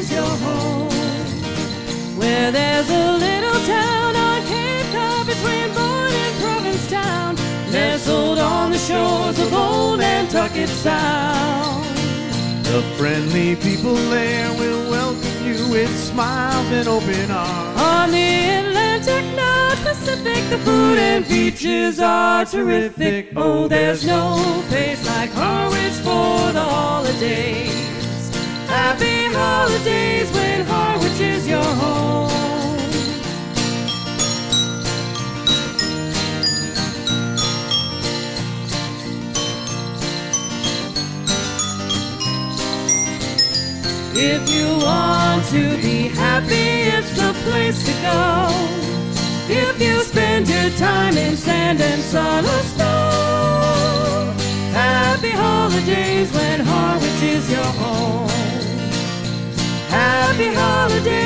is your home. Where there's a little town on Cape Cod between Boyne and Provincetown, nestled on the shores of old Nantucket Sound. The friendly people there will welcome you with smiles and open arms. On the Atlantic, North Pacific, the food and beaches are terrific. Oh, there's no place like Harwich for the holidays. Happy holidays when Harwich is your home. If you want to be happy, it's the place to go. If you spend your time in sand and sun or snow, happy holidays when Harwich is your home. Happy holidays.